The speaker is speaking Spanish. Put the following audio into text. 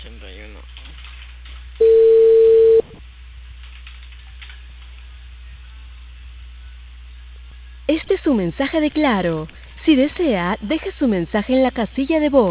81. Este es su mensaje de Claro. Si desea, deje su mensaje en la casilla de voz.